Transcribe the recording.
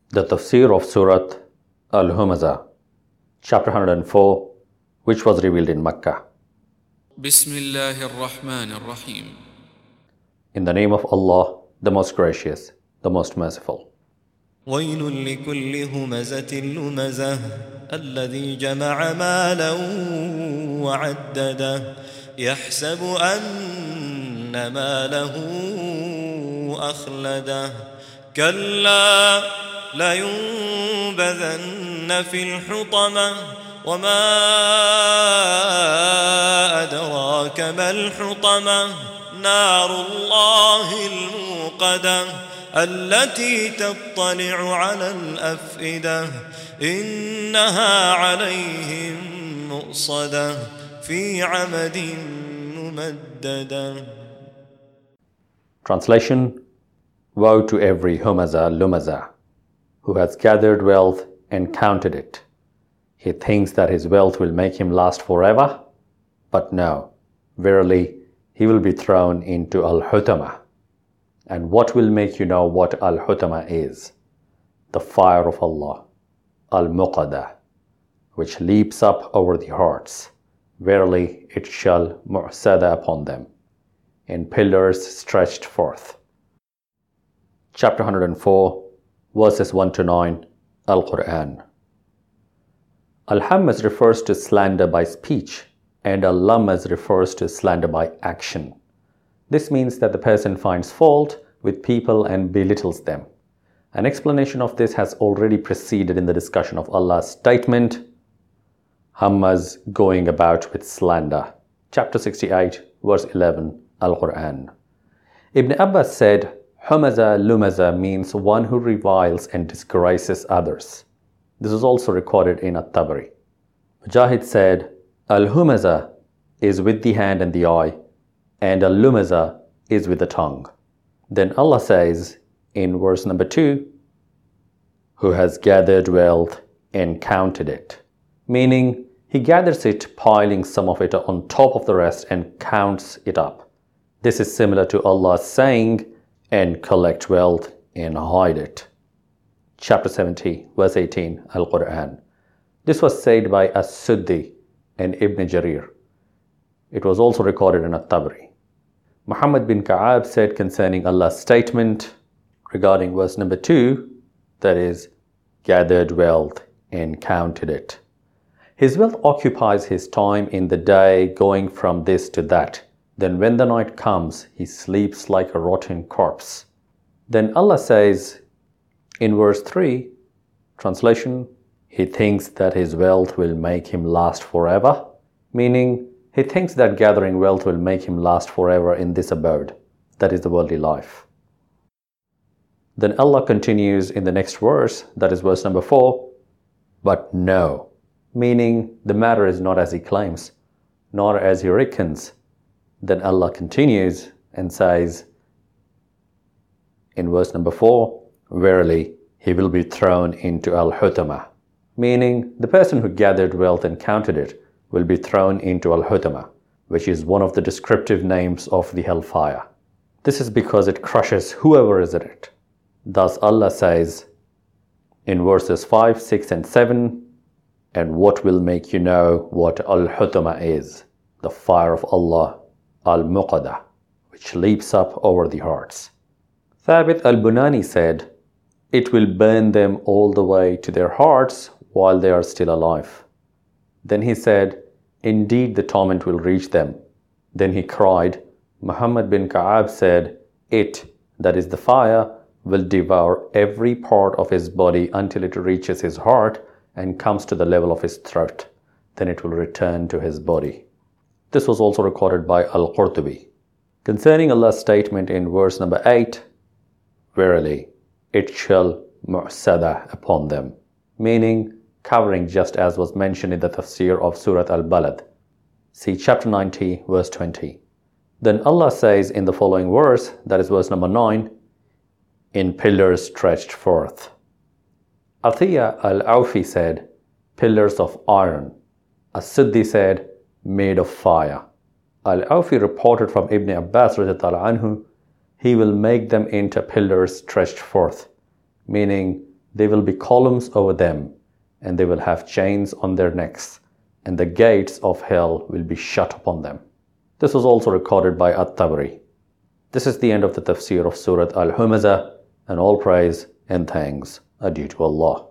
The Tafsir of Surat Al-Humazah, Chapter 104, which was revealed in Makkah. Bismillahir Rahmanir Rahim. In the name of Allah, the most gracious, the most merciful. ويل لكل همزة لمزة الذي جمع مالا وعدده يحسب أن ماله أخلده كلا لينبذن في الحطمة وما أدراك ما الحطمة نار الله الموقدة التي تطلع على الأفئدة إنها عليهم مؤصدة في عمد ممددة. Translation: Woe to every Humazah Lumazah who has gathered wealth and counted it. He thinks that his wealth will make him last forever, but no, verily he will be thrown into Al-Hutamah. And what will make you know what Al-Hutamah is? The fire of Allah, Al-Muqadah, which leaps up over the hearts. Verily it shall mu'sada upon them, in pillars stretched forth. Chapter 104, verses 1 to 9, Al-Quran. Al-Hamaz refers to slander by speech, and Al-Lamaz refers to slander by action. This means that the person finds fault with people and belittles them. An explanation of this has already preceded in the discussion of Allah's statement, Hamaz going about with slander. Chapter 68, verse 11, Al-Quran. Ibn Abbas said, Humazah Lumazah means one who reviles and disgraces others. This is also recorded in At-Tabari. Mujahid said, Al-Humazah is with the hand and the eye, and Al-Lumazah is with the tongue. Then Allah says in verse number 2, who has gathered wealth and counted it, meaning he gathers it, piling some of it on top of the rest and counts it up. This is similar to Allah saying, and collect wealth and hide it. Chapter 70, verse 18, Al-Quran. This was said by As-Suddi and Ibn Jarir. It was also recorded in At-Tabari. Muhammad bin Ka'ab said concerning Allah's statement regarding verse number 2, that is, gathered wealth and counted it. His wealth occupies his time in the day, going from this to that. Then when the night comes, he sleeps like a rotten corpse. Then Allah says in verse 3, translation, he thinks that his wealth will make him last forever, meaning he thinks that gathering wealth will make him last forever in this abode, that is the worldly life. Then Allah continues in the next verse, that is verse number 4, but no, meaning the matter is not as he claims, nor as he reckons. Then Allah continues and says in verse number 4, verily he will be thrown into Al-Hutamah, meaning the person who gathered wealth and counted it will be thrown into Al-Hutamah, which is one of the descriptive names of the hellfire. This is because it crushes whoever is in it. Thus Allah says in verses 5, 6 and 7, and what will make you know what Al-Hutamah is? The fire of Allah, Al-Muqadah, which leaps up over the hearts. Thabit al-Bunani said, it will burn them all the way to their hearts while they are still alive. Then he said, indeed the torment will reach them. Then he cried. Muhammad bin Ka'ab said, it, that is the fire, will devour every part of his body until it reaches his heart and comes to the level of his throat. Then it will return to his body. This was also recorded by Al-Qurtubi. Concerning Allah's statement in verse number 8, verily, it shall mu'sada upon them, meaning covering, just as was mentioned in the tafsir of Surat Al-Balad. See chapter 90, verse 20. Then Allah says in the following verse, that is verse number 9, in pillars stretched forth. Athiya al-Awfi said, pillars of iron. As-Suddi said, made of fire. Al-Awfi reported from Ibn Abbas anhu, he will make them into pillars stretched forth, meaning There will be columns over them, and they will have chains on their necks, and the gates of hell will be shut upon them. This was also recorded by At-Tabari. This is the end of the tafsir of Surah Al-Humazah, and all praise and thanks are due to Allah.